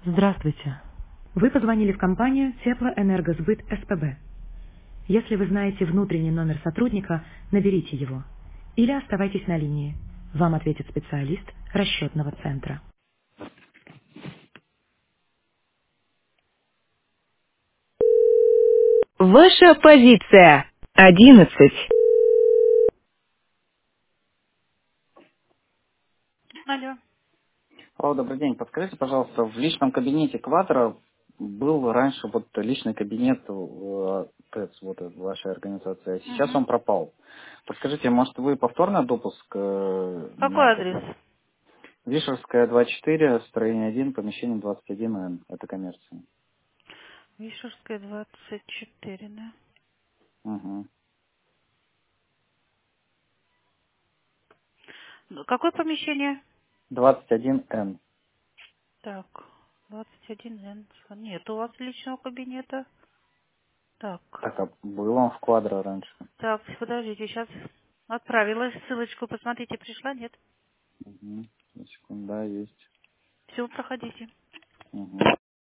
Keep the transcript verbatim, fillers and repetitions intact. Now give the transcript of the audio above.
Здравствуйте. Вы позвонили в компанию Теплоэнергосбыт СПБ. Если вы знаете внутренний номер сотрудника, наберите его. Или оставайтесь на линии. Вам ответит специалист расчетного центра. Ваша позиция. Одиннадцать. Алло. Алло, добрый день. Подскажите, пожалуйста, в личном кабинете Кватро был раньше вот личный кабинет э, ТЭЦ, вот э, вашей организации, а сейчас Мгм. он пропал. Подскажите, может вы повторно допуск э, на Какой этот? адрес? Вишерская, двадцать четыре, строение один, помещение двадцать один Н. Это коммерция. Вишерская, двадцать четыре, да? Угу. Ну, какое помещение? двадцать один Н. Так, двадцать один Н. Нет у вас личного кабинета. Так. Так, а был он в Квадро раньше. Так, подождите, сейчас отправила ссылочку, посмотрите, пришла, нет? Угу. Секунда, есть. Все, проходите. Угу.